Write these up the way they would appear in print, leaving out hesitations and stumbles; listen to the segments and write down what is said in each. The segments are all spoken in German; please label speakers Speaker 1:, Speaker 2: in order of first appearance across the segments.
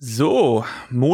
Speaker 1: So,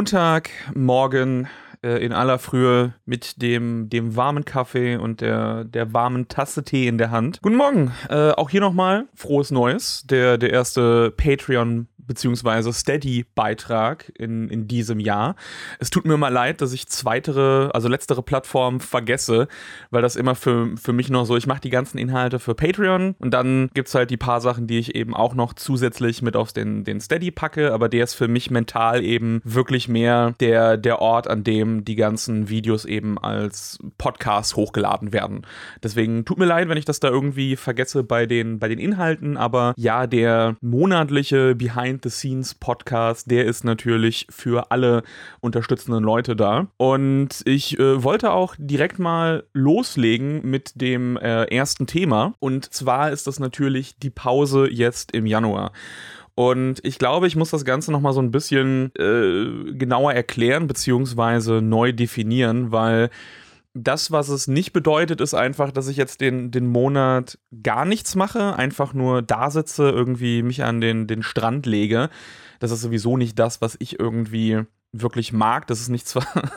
Speaker 1: Montagmorgen in aller Frühe mit dem warmen Kaffee und der warmen Tasse Tee in der Hand. Guten Morgen, auch hier nochmal frohes Neues, der erste Patreon beziehungsweise Steady-Beitrag in diesem Jahr. Es tut mir mal leid, dass ich letztere Plattform vergesse, weil das immer für mich noch so, ich mache die ganzen Inhalte für Patreon und dann gibt's halt die paar Sachen, die ich eben auch noch zusätzlich mit auf den Steady packe, aber der ist für mich mental eben wirklich mehr der Ort, an dem die ganzen Videos eben als Podcast hochgeladen werden. Deswegen tut mir leid, wenn ich das da irgendwie vergesse bei den Inhalten, aber ja, der monatliche Behind-the-Scenes-Podcast, der ist natürlich für alle unterstützenden Leute da. Und ich wollte auch direkt mal loslegen mit dem ersten Thema. Und zwar ist das natürlich die Pause jetzt im Januar. Und ich glaube, ich muss das Ganze nochmal so ein bisschen genauer erklären, beziehungsweise neu definieren, weil das, was es nicht bedeutet, ist einfach, dass ich jetzt den Monat gar nichts mache, einfach nur da sitze, irgendwie mich an den Strand lege. Das ist sowieso nicht das, was ich irgendwie wirklich mag. Das ist nichts,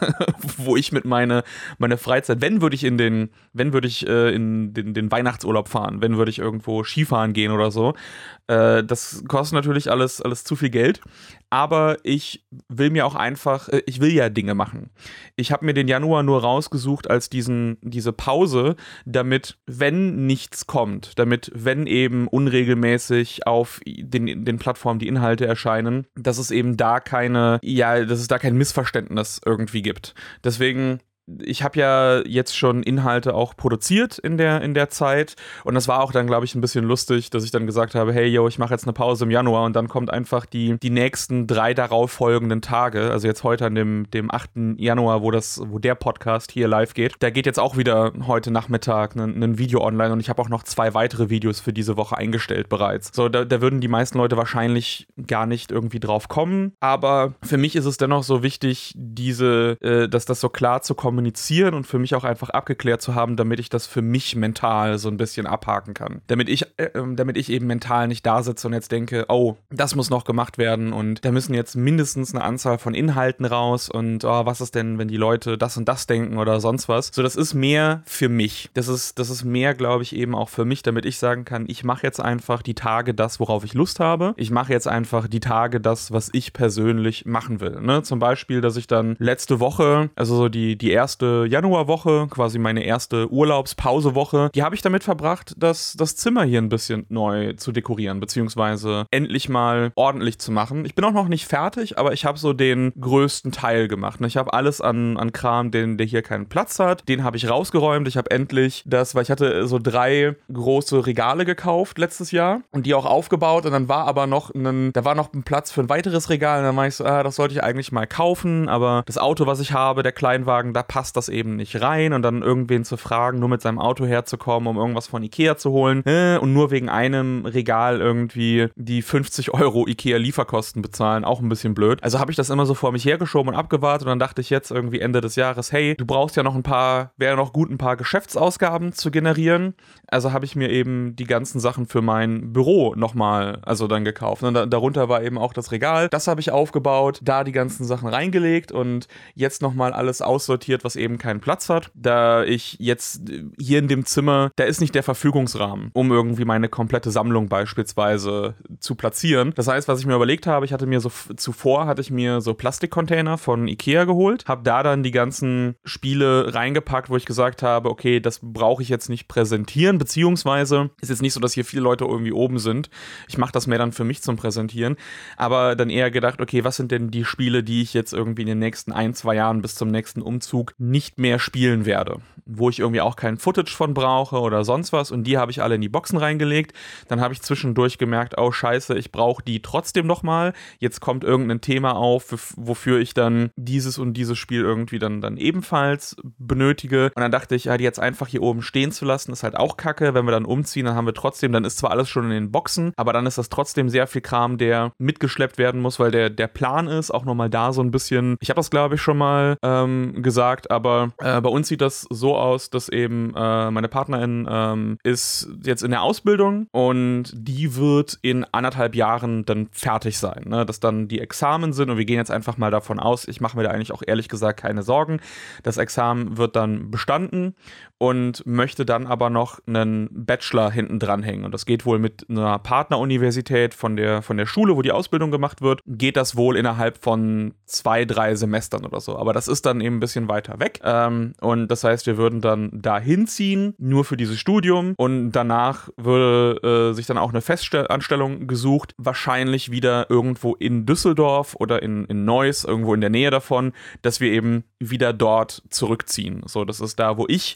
Speaker 1: wo ich mit meine Freizeit, wenn würde ich in den Weihnachtsurlaub fahren, wenn würde ich irgendwo Skifahren gehen oder so. Das kostet natürlich alles zu viel Geld. Aber ich will mir auch einfach, ich will ja Dinge machen. Ich habe mir den Januar nur rausgesucht als diese Pause, damit, wenn nichts kommt, damit, wenn eben unregelmäßig auf den Plattformen die Inhalte erscheinen, dass es eben da kein Missverständnis irgendwie gibt. Deswegen, ich habe ja jetzt schon Inhalte auch produziert in der Zeit und das war auch dann, glaube ich, ein bisschen lustig, dass ich dann gesagt habe, hey, yo, ich mache jetzt eine Pause im Januar und dann kommt einfach die nächsten 3 darauf folgenden Tage, also jetzt heute an dem 8. Januar, wo der Podcast hier live geht, da geht jetzt auch wieder heute Nachmittag ein Video online und ich habe auch noch 2 weitere Videos für diese Woche eingestellt bereits. So, da würden die meisten Leute wahrscheinlich gar nicht irgendwie drauf kommen, aber für mich ist es dennoch so wichtig, das so klar zu kommunizieren und für mich auch einfach abgeklärt zu haben, damit ich das für mich mental so ein bisschen abhaken kann. Damit ich eben mental nicht da sitze und jetzt denke, oh, das muss noch gemacht werden und da müssen jetzt mindestens eine Anzahl von Inhalten raus und was ist denn, wenn die Leute das und das denken oder sonst was. So, das ist mehr für mich. Das ist mehr, glaube ich, eben auch für mich, damit ich sagen kann, ich mache jetzt einfach die Tage das, worauf ich Lust habe. Ich mache jetzt einfach die Tage das, was ich persönlich machen will. Ne? Zum Beispiel, dass ich dann letzte Woche, also so die erste Januarwoche, quasi meine erste Urlaubspausewoche, die habe ich damit verbracht, das Zimmer hier ein bisschen neu zu dekorieren, beziehungsweise endlich mal ordentlich zu machen. Ich bin auch noch nicht fertig, aber ich habe so den größten Teil gemacht. Ich habe alles an Kram, der hier keinen Platz hat, den habe ich rausgeräumt. Ich habe endlich weil ich hatte so 3 große Regale gekauft letztes Jahr und die auch aufgebaut und dann war aber noch ein Platz für ein weiteres Regal und dann war ich so, das sollte ich eigentlich mal kaufen, aber das Auto, was ich habe, der Kleinwagen, da passt das eben nicht rein und dann irgendwen zu fragen, nur mit seinem Auto herzukommen, um irgendwas von Ikea zu holen und nur wegen einem Regal irgendwie die 50 € Ikea-Lieferkosten bezahlen, auch ein bisschen blöd. Also habe ich das immer so vor mich hergeschoben und abgewartet und dann dachte ich jetzt irgendwie Ende des Jahres, hey, du brauchst ja noch ein paar Geschäftsausgaben zu generieren. Also habe ich mir eben die ganzen Sachen für mein Büro nochmal dann gekauft. Und darunter war eben auch das Regal. Das habe ich aufgebaut, da die ganzen Sachen reingelegt und jetzt nochmal alles aussortiert, was eben keinen Platz hat. Da ich jetzt hier in dem Zimmer, da ist nicht der Verfügungsrahmen, um irgendwie meine komplette Sammlung beispielsweise zu platzieren. Das heißt, was ich mir überlegt habe, zuvor hatte ich mir so Plastikcontainer von Ikea geholt, habe da dann die ganzen Spiele reingepackt, wo ich gesagt habe, okay, das brauche ich jetzt nicht präsentieren, beziehungsweise ist jetzt nicht so, dass hier viele Leute irgendwie oben sind. Ich mache das mehr dann für mich zum Präsentieren, aber dann eher gedacht, okay, was sind denn die Spiele, die ich jetzt irgendwie in den nächsten 1-2 Jahren bis zum nächsten Umzug nicht mehr spielen werde, wo ich irgendwie auch kein Footage von brauche oder sonst was und die habe ich alle in die Boxen reingelegt. Dann habe ich zwischendurch gemerkt, oh scheiße, ich brauche die trotzdem nochmal. Jetzt kommt irgendein Thema auf, wofür ich dann dieses und dieses Spiel irgendwie dann ebenfalls benötige. Und dann dachte ich, die jetzt einfach hier oben stehen zu lassen, ist halt auch kacke. Wenn wir dann umziehen, dann ist zwar alles schon in den Boxen, aber dann ist das trotzdem sehr viel Kram, der mitgeschleppt werden muss, weil der Plan ist, auch nochmal da so ein bisschen, ich habe das glaube ich schon mal gesagt, gesagt, aber bei uns sieht das so aus, dass eben meine Partnerin ist jetzt in der Ausbildung und die wird in 1,5 Jahren dann fertig sein, ne? Dass dann die Examen sind und wir gehen jetzt einfach mal davon aus, ich mache mir da eigentlich auch ehrlich gesagt keine Sorgen. Das Examen wird dann bestanden und möchte dann aber noch einen Bachelor hinten dranhängen. Und das geht wohl mit einer Partneruniversität von der Schule, wo die Ausbildung gemacht wird, geht das wohl innerhalb von 2-3 Semestern oder so. Aber das ist dann eben ein bisschen weiter weg. Und das heißt, wir würden dann da hinziehen, nur für dieses Studium. Und danach würde sich dann auch eine Festanstellung gesucht. Wahrscheinlich wieder irgendwo in Düsseldorf oder in Neuss, irgendwo in der Nähe davon, dass wir eben wieder dort zurückziehen. So, das ist da, wo ich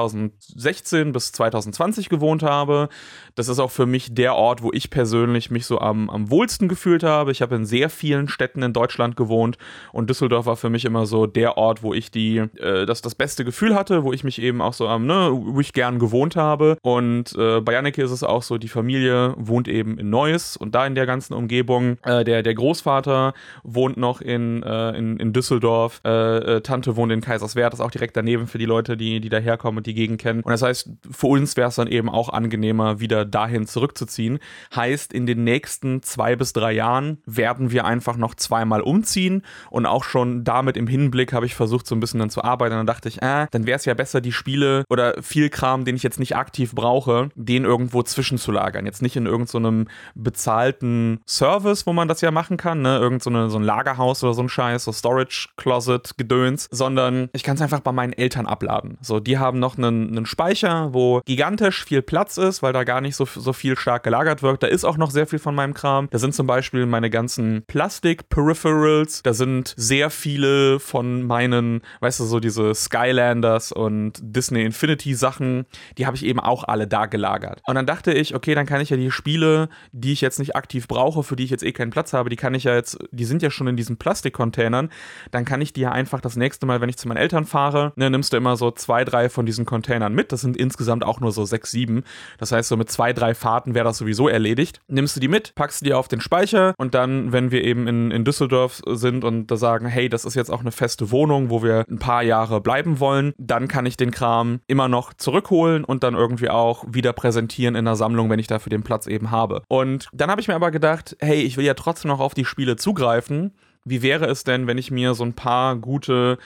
Speaker 1: 2016 bis 2020 gewohnt habe. Das ist auch für mich der Ort, wo ich persönlich mich so am wohlsten gefühlt habe. Ich habe in sehr vielen Städten in Deutschland gewohnt und Düsseldorf war für mich immer so der Ort, wo ich das beste Gefühl hatte, wo ich mich eben auch so wo ich gern gewohnt habe. Und bei Janneke ist es auch so, die Familie wohnt eben in Neuss und da in der ganzen Umgebung. Der Großvater wohnt noch in Düsseldorf, Tante wohnt in Kaiserswerth, das ist auch direkt daneben für die Leute, die daherkommen und die Gegend kennen. Und das heißt, für uns wäre es dann eben auch angenehmer, wieder dahin zurückzuziehen. Heißt, in den nächsten 2 bis 3 Jahren werden wir einfach noch 2-mal umziehen und auch schon damit im Hinblick habe ich versucht, so ein bisschen dann zu arbeiten. Und dann dachte ich, dann wäre es ja besser, die Spiele oder viel Kram, den ich jetzt nicht aktiv brauche, den irgendwo zwischenzulagern. Jetzt nicht in irgendeinem bezahlten Service, wo man das ja machen kann, ne? So ein Lagerhaus oder so ein Scheiß, so Storage Closet Gedöns, sondern ich kann es einfach bei meinen Eltern abladen. So, die haben noch einen Speicher, wo gigantisch viel Platz ist, weil da gar nicht so viel stark gelagert wird. Da ist auch noch sehr viel von meinem Kram. Da sind zum Beispiel meine ganzen Plastik-Peripherals. Da sind sehr viele von meinen, weißt du, so diese Skylanders und Disney Infinity Sachen, die habe ich eben auch alle da gelagert. Und dann dachte ich, okay, dann kann ich ja die Spiele, die ich jetzt nicht aktiv brauche, für die ich jetzt eh keinen Platz habe, die sind ja schon in diesen Plastikcontainern, dann kann ich die ja einfach das nächste Mal, wenn ich zu meinen Eltern fahre, ne, nimmst du immer so 2-3 von diesen Containern mit. Das sind insgesamt auch nur so 6-7. Das heißt, so mit 2-3 Fahrten wäre das sowieso erledigt. Nimmst du die mit, packst du die auf den Speicher und dann, wenn wir eben in Düsseldorf sind und da sagen, hey, das ist jetzt auch eine feste Wohnung, wo wir ein paar Jahre bleiben wollen, dann kann ich den Kram immer noch zurückholen und dann irgendwie auch wieder präsentieren in der Sammlung, wenn ich dafür den Platz eben habe. Und dann habe ich mir aber gedacht, hey, ich will ja trotzdem noch auf die Spiele zugreifen. Wie wäre es denn, wenn ich mir so ein paar gute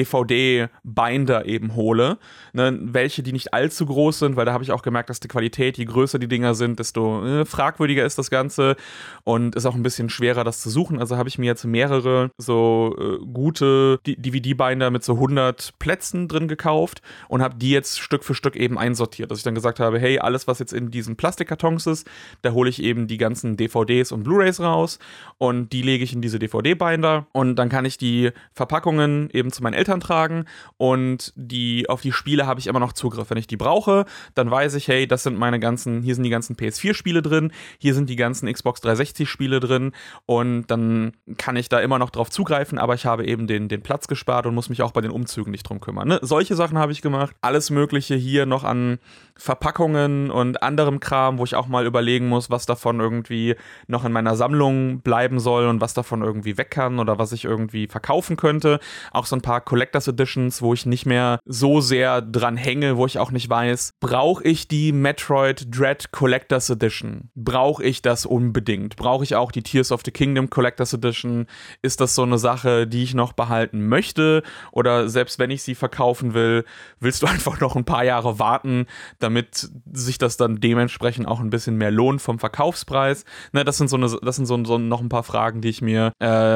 Speaker 1: DVD-Binder eben hole, ne, welche, die nicht allzu groß sind, weil da habe ich auch gemerkt, dass die Qualität, je größer die Dinger sind, desto fragwürdiger ist das Ganze und ist auch ein bisschen schwerer, das zu suchen. Also habe ich mir jetzt mehrere so gute DVD-Binder mit so 100 Plätzen drin gekauft und habe die jetzt Stück für Stück eben einsortiert, dass ich dann gesagt habe, hey, alles, was jetzt in diesen Plastikkartons ist, da hole ich eben die ganzen DVDs und Blu-rays raus und die lege ich in diese DVD-Binder und dann kann ich die Verpackungen eben zu meinen Eltern tragen und auf die Spiele habe ich immer noch Zugriff. Wenn ich die brauche, dann weiß ich, hey, hier sind die ganzen PS4-Spiele drin, hier sind die ganzen Xbox 360-Spiele drin und dann kann ich da immer noch drauf zugreifen, aber ich habe eben den Platz gespart und muss mich auch bei den Umzügen nicht drum kümmern. Ne? Solche Sachen habe ich gemacht. Alles Mögliche hier noch an Verpackungen und anderem Kram, wo ich auch mal überlegen muss, was davon irgendwie noch in meiner Sammlung bleiben soll und was davon irgendwie weg kann oder was ich irgendwie verkaufen könnte. Auch so ein paar Collectors Editions, wo ich nicht mehr so sehr dran hänge, wo ich auch nicht weiß, brauche ich die Metroid Dread Collectors Edition? Brauche ich das unbedingt? Brauche ich auch die Tears of the Kingdom Collectors Edition? Ist das so eine Sache, die ich noch behalten möchte? Oder selbst wenn ich sie verkaufen will, willst du einfach noch ein paar Jahre warten, damit sich das dann dementsprechend auch ein bisschen mehr lohnt vom Verkaufspreis? Ne, das sind so noch ein paar Fragen, die ich mir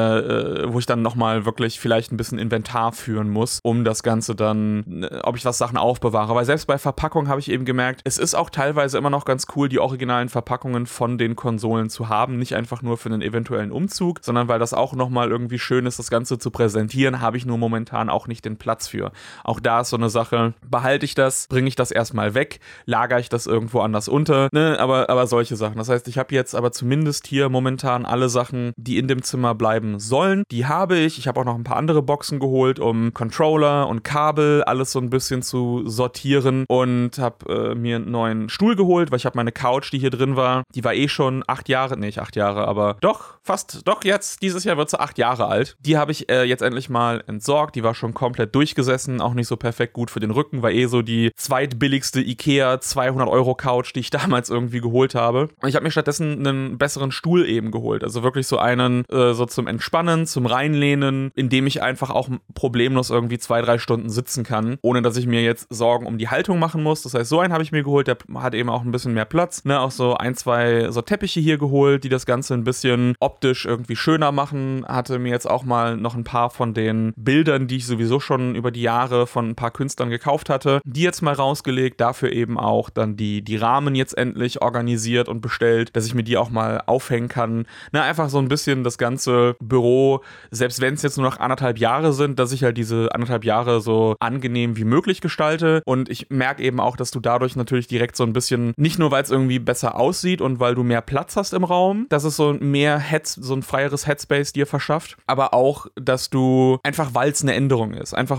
Speaker 1: wo ich dann nochmal wirklich vielleicht ein bisschen Inventar führen muss, um das Ganze dann, ob ich Sachen aufbewahre. Weil selbst bei Verpackungen habe ich eben gemerkt, es ist auch teilweise immer noch ganz cool, die originalen Verpackungen von den Konsolen zu haben. Nicht einfach nur für einen eventuellen Umzug, sondern weil das auch nochmal irgendwie schön ist, das Ganze zu präsentieren, habe ich nur momentan auch nicht den Platz für. Auch da ist so eine Sache, behalte ich das, bringe ich das erstmal weg, lagere ich das irgendwo anders unter, ne? Aber solche Sachen. Das heißt, ich habe jetzt aber zumindest hier momentan alle Sachen, die in dem Zimmer bleiben haben sollen. Die habe ich. Ich habe auch noch ein paar andere Boxen geholt, um Controller und Kabel alles so ein bisschen zu sortieren und habe mir einen neuen Stuhl geholt, weil ich habe meine Couch, die hier drin war, die war schon 8 Jahre, nicht 8 Jahre, aber doch jetzt, dieses Jahr wird sie 8 Jahre alt. Die habe ich jetzt endlich mal entsorgt, die war schon komplett durchgesessen, auch nicht so perfekt gut für den Rücken, war so die zweitbilligste Ikea 200€ Couch, die ich damals irgendwie geholt habe. Und ich habe mir stattdessen einen besseren Stuhl eben geholt, also wirklich so einen so zum Entspannen, zum Reinlehnen, in dem ich einfach auch problemlos irgendwie 2-3 Stunden sitzen kann, ohne dass ich mir jetzt Sorgen um die Haltung machen muss. Das heißt, so einen habe ich mir geholt, der hat eben auch ein bisschen mehr Platz, ne, auch so 1-2 so Teppiche hier geholt, die das Ganze ein bisschen optisch irgendwie schöner machen. Hatte mir jetzt auch mal noch ein paar von den Bildern, die ich sowieso schon über die Jahre von ein paar Künstlern gekauft hatte, die jetzt mal rausgelegt, dafür eben auch dann die Rahmen jetzt endlich organisiert und bestellt, dass ich mir die auch mal aufhängen kann. Na, einfach so ein bisschen das ganze Büro, selbst wenn es jetzt nur noch 1,5 Jahre sind, dass ich halt diese 1,5 Jahre so angenehm wie möglich gestalte. Und ich merke eben auch, dass du dadurch natürlich direkt so ein bisschen, nicht nur weil es irgendwie besser aussieht und weil du mehr Platz hast im Raum, dass es so so ein freieres Headspace dir verschafft, aber auch, dass du einfach, weil es eine Änderung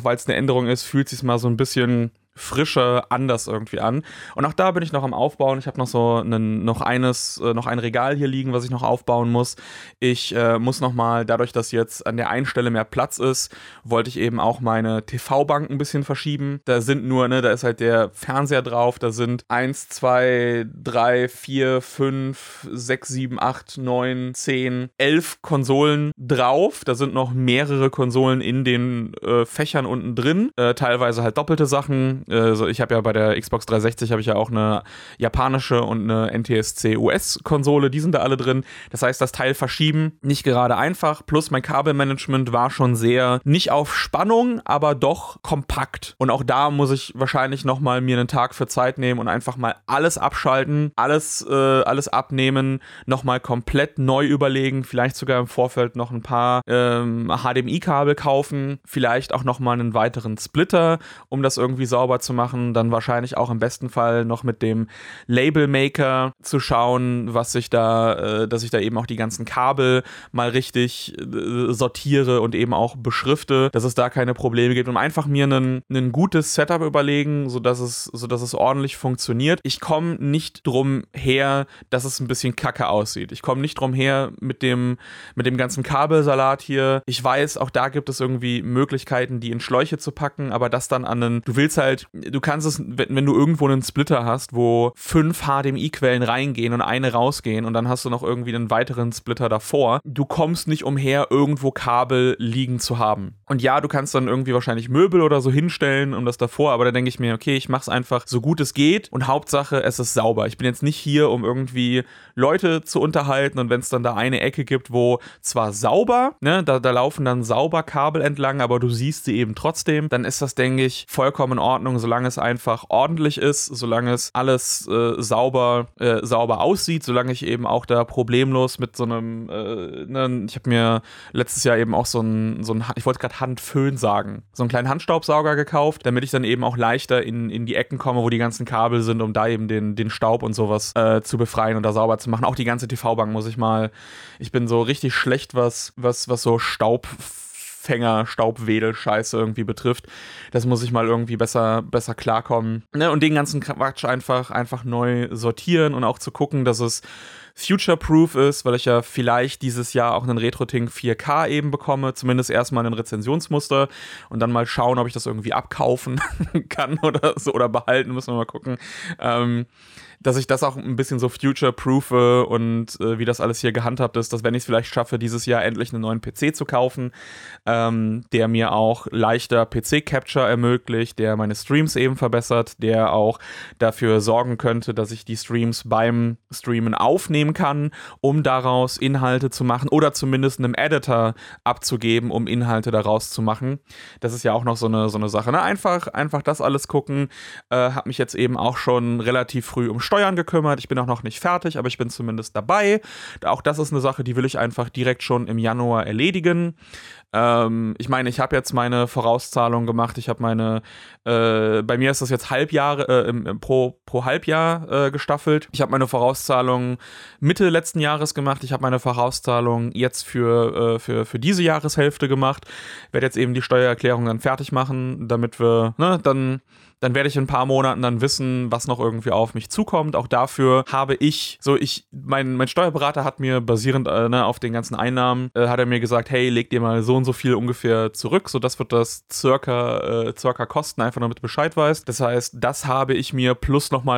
Speaker 1: ist, fühlt sich mal so ein bisschen frischer, anders irgendwie an. Und auch da bin ich noch am Aufbauen. Ich habe noch so noch ein Regal hier liegen, was ich noch aufbauen muss. Ich muss nochmal, dadurch, dass jetzt an der einen Stelle mehr Platz ist, wollte ich eben auch meine TV-Bank ein bisschen verschieben. Da sind da ist halt der Fernseher drauf, da sind 1, 2, 3, 4, 5, 6, 7, 8, 9, 10, 11 Konsolen drauf. Da sind noch mehrere Konsolen in den Fächern unten drin. Teilweise halt doppelte Sachen. Also ich habe ja bei der Xbox 360 habe ich ja auch eine japanische und eine NTSC US-Konsole, die sind da alle drin. Das heißt, das Teil verschieben, nicht gerade einfach. Plus mein Kabelmanagement war schon sehr, nicht auf Spannung, aber doch kompakt. Und auch da muss ich wahrscheinlich nochmal mir einen Tag für Zeit nehmen und einfach mal alles abschalten, alles abnehmen, nochmal komplett neu überlegen, vielleicht sogar im Vorfeld noch ein paar HDMI-Kabel kaufen, vielleicht auch nochmal einen weiteren Splitter, um das irgendwie sauber zu machen, dann wahrscheinlich auch im besten Fall noch mit dem Labelmaker zu schauen, dass ich da eben auch die ganzen Kabel mal richtig sortiere und eben auch beschrifte, dass es da keine Probleme gibt und einfach mir ein gutes Setup überlegen, sodass es ordentlich funktioniert. Ich komme nicht drum her, dass es ein bisschen kacke aussieht. Ich komme nicht drum her mit dem ganzen Kabelsalat hier. Ich weiß, auch da gibt es irgendwie Möglichkeiten, die in Schläuche zu packen, aber das dann du kannst es, wenn du irgendwo einen Splitter hast, wo 5 HDMI-Quellen reingehen und eine rausgehen und dann hast du noch irgendwie einen weiteren Splitter davor, du kommst nicht umher, irgendwo Kabel liegen zu haben. Und ja, du kannst dann irgendwie wahrscheinlich Möbel oder so hinstellen um das davor, aber da denke ich mir, okay, ich mach's einfach so gut es geht und Hauptsache, es ist sauber. Ich bin jetzt nicht hier, um irgendwie Leute zu unterhalten und wenn es dann da eine Ecke gibt, wo zwar sauber, ne, da laufen dann sauber Kabel entlang, aber du siehst sie eben trotzdem, dann ist das, denke ich, vollkommen in Ordnung, solange es einfach ordentlich ist, solange es alles sauber aussieht, solange ich eben auch da problemlos mit so einem, ich habe mir letztes Jahr eben auch ich wollte gerade Handföhn sagen, so einen kleinen Handstaubsauger gekauft, damit ich dann eben auch leichter in die Ecken komme, wo die ganzen Kabel sind, um da eben den Staub und sowas zu befreien und da sauber zu machen. Auch die ganze TV-Bank ich bin so richtig schlecht, was so Staubwedel-Scheiße irgendwie betrifft. Das muss ich mal irgendwie besser klarkommen. Ne? Und den ganzen Quatsch einfach neu sortieren und auch zu gucken, dass es future-proof ist, weil ich ja vielleicht dieses Jahr auch einen RetroTink 4K eben bekomme, zumindest erstmal ein Rezensionsmuster und dann mal schauen, ob ich das irgendwie abkaufen kann oder so oder behalten, müssen wir mal gucken. Dass ich das auch ein bisschen so future-proofe und wie das alles hier gehandhabt ist, dass wenn ich es vielleicht schaffe, dieses Jahr endlich einen neuen PC zu kaufen, der mir auch leichter PC-Capture ermöglicht, der meine Streams eben verbessert, der auch dafür sorgen könnte, dass ich die Streams beim Streamen aufnehmen kann, um daraus Inhalte zu machen oder zumindest einem Editor abzugeben, um Inhalte daraus zu machen. Das ist ja auch noch so eine Sache. Ne? Einfach das alles gucken. Habe mich jetzt eben auch schon relativ früh um Steuern gekümmert. Ich bin auch noch nicht fertig, aber ich bin zumindest dabei. Auch das ist eine Sache, die will ich einfach direkt schon im Januar erledigen. Ich meine, ich habe jetzt meine Vorauszahlung gemacht, ich habe bei mir ist das jetzt Halbjahre, pro Halbjahr gestaffelt. Ich habe meine Vorauszahlung Mitte letzten Jahres gemacht, ich habe meine Vorauszahlung jetzt für diese Jahreshälfte gemacht. Ich werde jetzt eben die Steuererklärung dann fertig machen, damit wir, dann werde ich in ein paar Monaten dann wissen, was noch irgendwie auf mich zukommt. Auch dafür habe mein Steuerberater hat mir basierend auf den ganzen Einnahmen, hat er mir gesagt, hey, leg dir mal so und so viel ungefähr zurück, so das wird das circa kosten, einfach damit du Bescheid weißt. Das heißt, das habe ich mir plus nochmal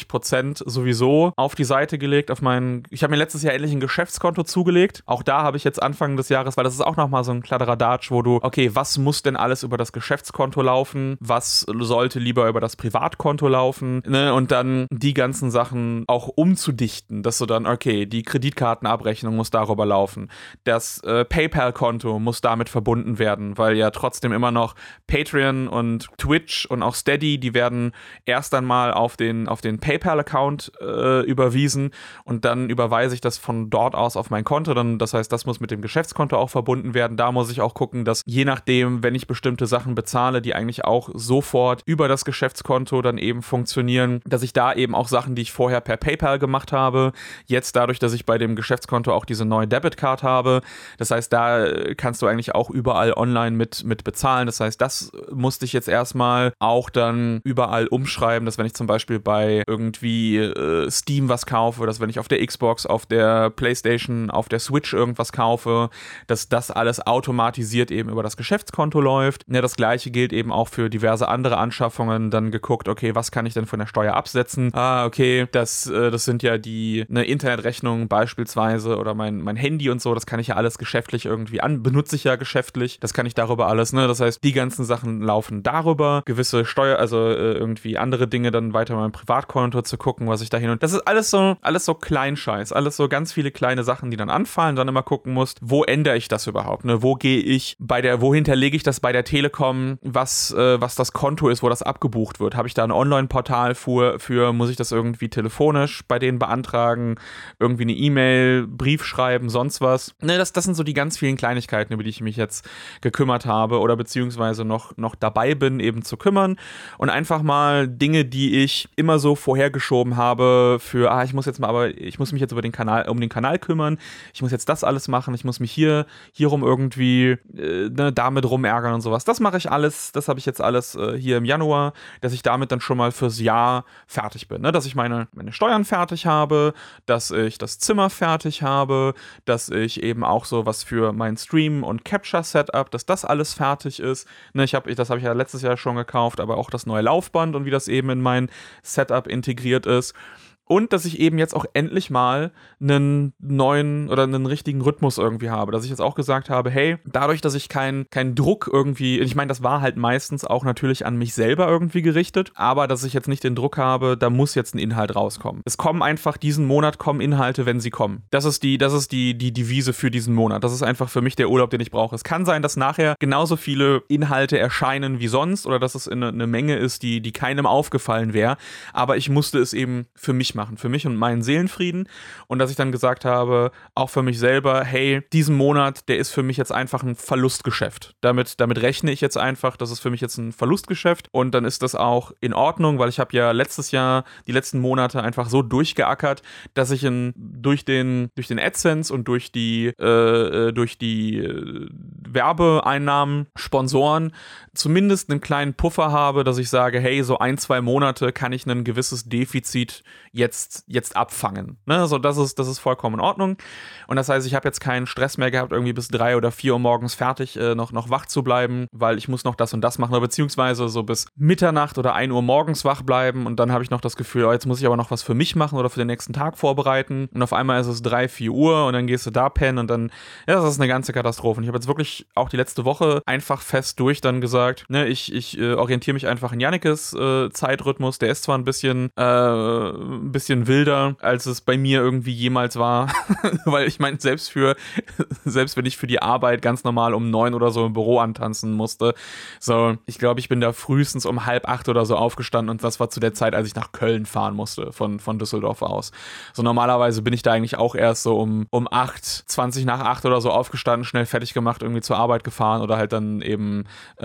Speaker 1: 50% sowieso auf die Seite gelegt, ich habe mir letztes Jahr endlich ein Geschäftskonto zugelegt. Auch da habe ich jetzt Anfang des Jahres, weil das ist auch nochmal so ein Kladderadatsch, wo okay, was muss denn alles über das Geschäftskonto laufen? Was sollte lieber über das Privatkonto laufen, ne? Und dann die ganzen Sachen auch umzudichten, dass du dann, okay, die Kreditkartenabrechnung muss darüber laufen, das PayPal-Konto muss damit verbunden werden, weil ja trotzdem immer noch Patreon und Twitch und auch Steady, die werden erst einmal auf den PayPal-Account überwiesen und dann überweise ich das von dort aus auf mein Konto, das heißt, das muss mit dem Geschäftskonto auch verbunden werden. Da muss ich auch gucken, dass je nachdem, wenn ich bestimmte Sachen bezahle, die eigentlich auch sofort über das Geschäftskonto dann eben funktionieren, dass ich da eben auch Sachen, die ich vorher per PayPal gemacht habe, jetzt dadurch, dass ich bei dem Geschäftskonto auch diese neue Debitcard habe, das heißt, da kannst du eigentlich auch überall online mit bezahlen, das heißt, das musste ich jetzt erstmal auch dann überall umschreiben, dass wenn ich zum Beispiel bei irgendwie Steam was kaufe, dass wenn ich auf der Xbox, auf der PlayStation, auf der Switch irgendwas kaufe, dass das alles automatisiert eben über das Geschäftskonto läuft. Ja, das gleiche gilt eben auch für diverse andere Anschaffungen, dann geguckt, okay, was kann ich denn von der Steuer absetzen? Okay, das sind ja eine Internetrechnung beispielsweise oder mein Handy und so, das kann ich ja alles geschäftlich irgendwie benutze ich ja geschäftlich, das kann ich darüber alles, ne? Das heißt, die ganzen Sachen laufen darüber, gewisse irgendwie andere Dinge dann weiter in meinem Privatkonto zu gucken, was ich da hin und das ist alles so Kleinscheiß, alles so ganz viele kleine Sachen, die dann anfallen, dann immer gucken musst, wo ändere ich das überhaupt, ne? Wo hinterlege ich das bei der Telekom, was das Konto ist, wo das abgebucht wird. Habe ich da ein Online-Portal für, muss ich das irgendwie telefonisch bei denen beantragen, irgendwie eine E-Mail, Brief schreiben, sonst was. Ne, das sind so die ganz vielen Kleinigkeiten, über die ich mich jetzt gekümmert habe oder beziehungsweise noch dabei bin, eben zu kümmern und einfach mal Dinge, die ich immer so vorhergeschoben habe ich muss mich jetzt um den Kanal kümmern, ich muss jetzt das alles machen, ich muss mich hierum irgendwie damit rumärgern und sowas. Das mache ich alles, das habe ich jetzt alles hier im Januar, dass ich damit dann schon mal fürs Jahr fertig bin, ne? Dass ich meine Steuern fertig habe, dass ich das Zimmer fertig habe, dass ich eben auch so was für mein Stream- und Capture-Setup, dass das alles fertig ist. Ne, das habe ich ja letztes Jahr schon gekauft, aber auch das neue Laufband und wie das eben in mein Setup integriert ist. Und dass ich eben jetzt auch endlich mal einen neuen oder einen richtigen Rhythmus irgendwie habe. Dass ich jetzt auch gesagt habe, hey, dadurch, dass ich keinen Druck irgendwie, ich meine, das war halt meistens auch natürlich an mich selber irgendwie gerichtet, aber dass ich jetzt nicht den Druck habe, da muss jetzt ein Inhalt rauskommen. Diesen Monat kommen Inhalte, wenn sie kommen. Das ist die Devise für diesen Monat. Das ist einfach für mich der Urlaub, den ich brauche. Es kann sein, dass nachher genauso viele Inhalte erscheinen wie sonst oder dass es eine Menge ist, die keinem aufgefallen wäre, aber ich musste es eben für mich machen, für mich und meinen Seelenfrieden und dass ich dann gesagt habe, auch für mich selber, hey, diesen Monat, der ist für mich jetzt einfach ein Verlustgeschäft. Damit rechne ich jetzt einfach, das ist für mich jetzt ein Verlustgeschäft und dann ist das auch in Ordnung, weil ich habe ja letztes Jahr, die letzten Monate einfach so durchgeackert, dass ich durch den AdSense und durch die Werbeeinnahmen, Sponsoren zumindest einen kleinen Puffer habe, dass ich sage, hey, so 1-2 Monate kann ich ein gewisses Defizit jetzt abfangen. Ne? Also das ist vollkommen in Ordnung. Und das heißt, ich habe jetzt keinen Stress mehr gehabt, irgendwie bis 3 oder 4 Uhr morgens fertig noch wach zu bleiben, weil ich muss noch das und das machen, oder beziehungsweise so bis Mitternacht oder 1 Uhr morgens wach bleiben und dann habe ich noch das Gefühl, jetzt muss ich aber noch was für mich machen oder für den nächsten Tag vorbereiten und auf einmal ist es 3, 4 Uhr und dann gehst du da pennen und dann, ja, das ist eine ganze Katastrophe. Und ich habe jetzt wirklich auch die letzte Woche einfach fest durch dann gesagt, ne, ich orientiere mich einfach in Jannekes Zeitrhythmus, der ist zwar ein bisschen wilder, als es bei mir irgendwie jemals war, weil ich meine, selbst wenn ich für die Arbeit ganz normal um 9 oder so im Büro antanzen musste, so, ich glaube, ich bin da frühestens um 7:30 oder so aufgestanden und das war zu der Zeit, als ich nach Köln fahren musste, von Düsseldorf aus. So normalerweise bin ich da eigentlich auch erst so um 8, 20 nach 8 oder so aufgestanden, schnell fertig gemacht, irgendwie zur Arbeit gefahren oder halt dann eben